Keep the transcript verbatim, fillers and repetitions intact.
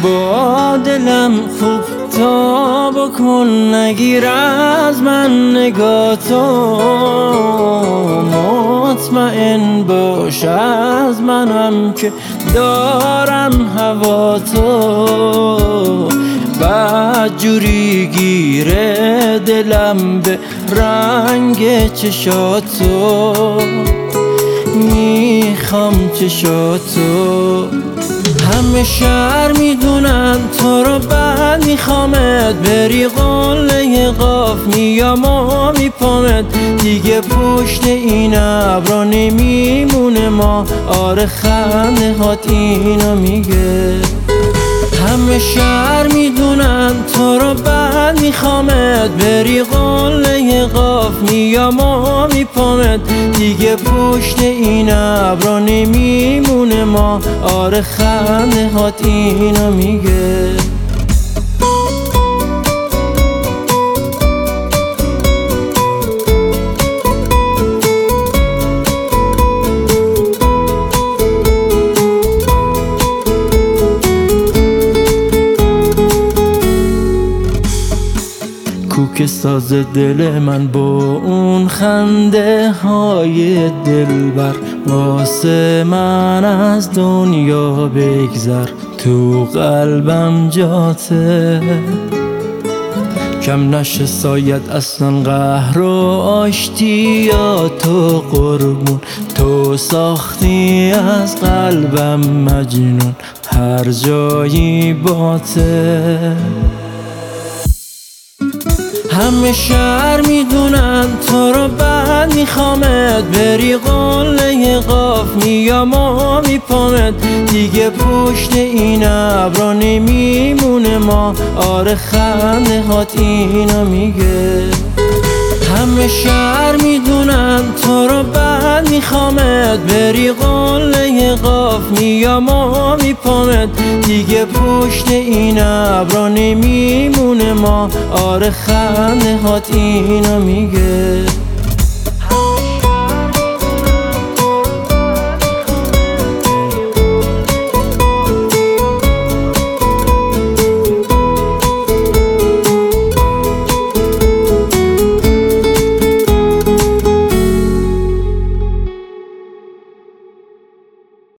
با دلم خوب تا بکن، نگیر از من نگاه تو، مطمئن باش از منم که دارم هوا تو. بدجوری گیره دلم به رنگ چشاتو، میخوام چشاتو. همه شهر میدونن تو رو بد میخوامت، بری قله قاف میام و میپامت، دیگه پشت این ابرا نمیمونه ما. آره خنده هات اینو میگه. همه شهر میدونن تو رو بد میخوامت، بری قله قاف میام و میپامت، دیگه پشت این ابرا نمیمونه ما. آره خنده هات اینو میگه. کوک ساز دل من با اون خنده های دلبر، واسه من از دنیا بگذر، تو قلبم جاته. کم نشه سایت اصلا قهر و آشتیاتو قربون، تو ساختی از قلبم مجنون، هر جایی باته. همه شهر میدونن تو رو بد میخوامت، بری قله قاف میام و میپامت، دیگه پشت این ابرا نمیمونه ما. آره خنده هات اینو میگه. همه شهر میدونن تو رو بد میخوامت، بری قله قاف میام و میپامت، دیگه پشت این ابرا نمیمونه ما. آره خنده هات اینو میگه.